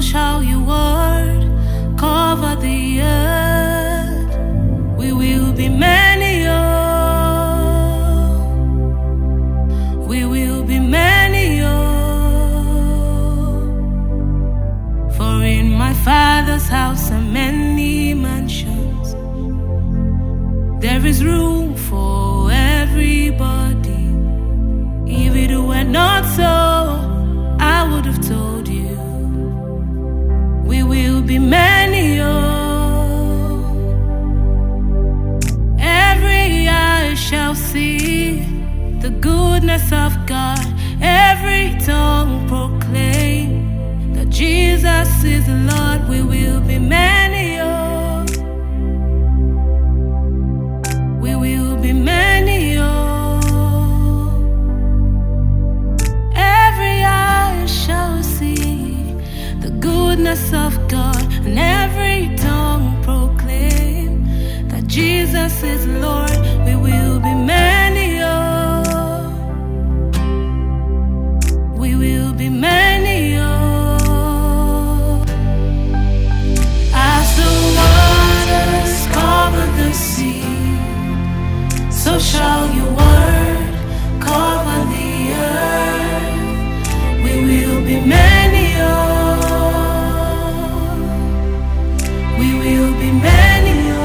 shall your word cover the earth. We will be many, oh. We will be many, oh. For in my Father's house are many mansions. There is room for everybody. If it were not so, I would have told you. We will be many, oh. Every eye shall see the goodness of God. Every tongue proclaim that Jesus is the Lord. We will be many, oh. We will be many, oh. Every eye shall see the goodness of God, and every tongue proclaim that Jesus is Lord. We will be many, oh. We will be many, oh. As the waters cover the sea, so shall your word cover the earth. We will be many, oh. We will be many, oh.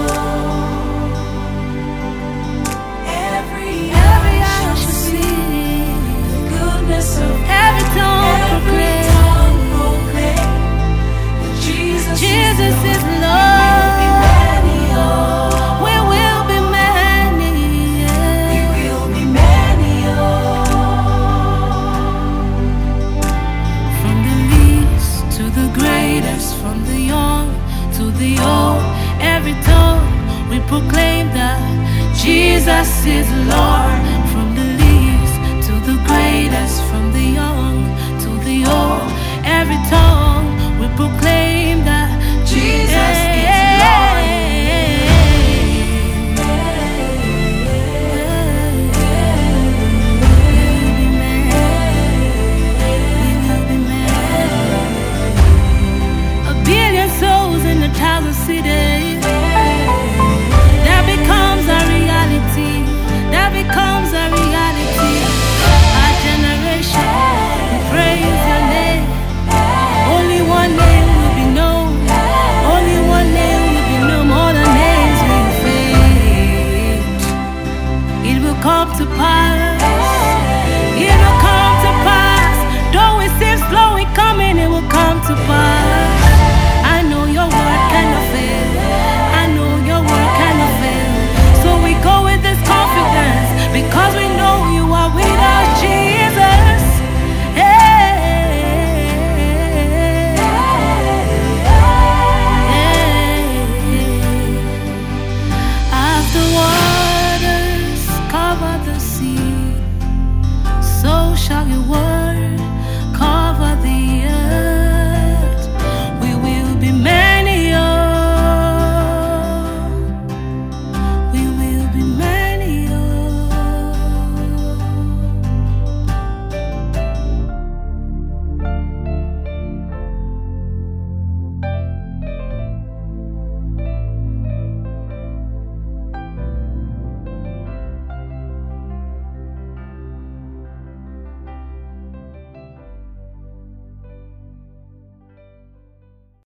Every eye shall see the goodness of God. Every tongue proclaim that Jesus is Lord. We will be many, oh. We will be many, yeah. We will be many, oh. From the least to the greatest, from the young to the old, every tongue we proclaim that Jesus is Lord. From the least to the greatest, from the young to the old, every tongue we proclaim that Jesus